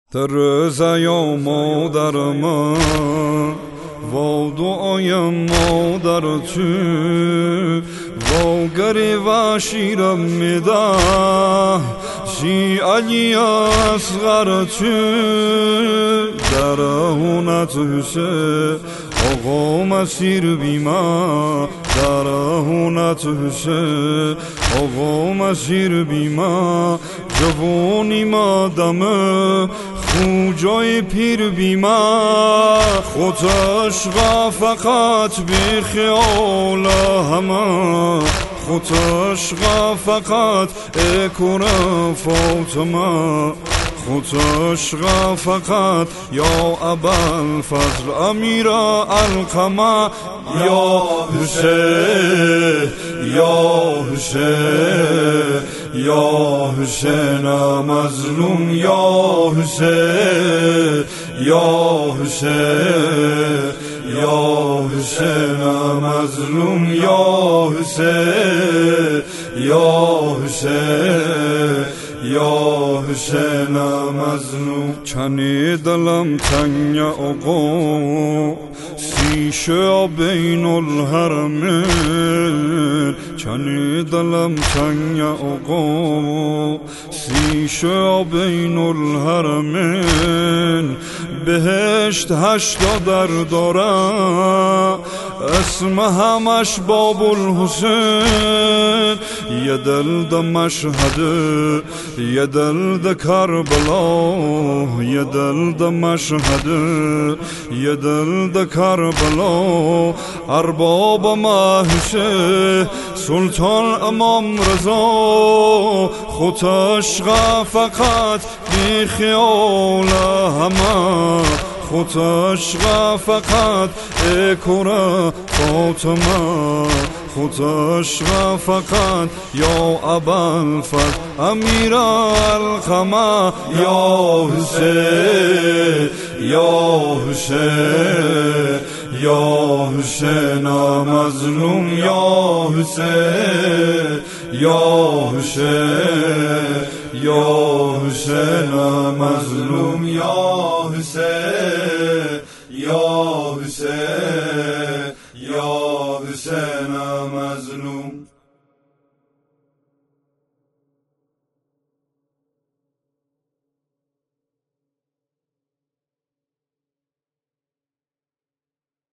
در رضای مادر من و دعای مادر تو و گریه شیرم میده شی علی اصغر تو درهونت حسین آقا مسیر بیما درهونت حسین آقا مسیر بیما جوانی مادمه خوجای پیر بیما خودش غا فقط بی خیال همه خودش غا فقط اکره فاطمه خودش غا فقط یا ابوالفضل امیر القمه یا حسین یا حسین یا حسین مظلوم یا حسین یا حسین یا حسین مظلوم یا حسین یا حسین یا حسین مظلوم چنی دلم تنگ آقا سیشه بین الحرمین چنی دلم تنگ آقا سیشه بین الحرمین بهشت 8 در داره اسم همش باب الحسین یه دل ده مشهد یه دل ده کربلا یه دل ده مشهد یه دل ده کربلا ارباب محشه سلطان امام رضا خودش غا فقط بی خیال همه خودش غا فقط اکره فاطمه خودش غا فقط یا ابوالفضل امیر القمه یا حسین یا حسین یا حسین مظلوم یا حسین یا حسین یا حسین مظلوم یا حسین یا حسین یا حسین مظلوم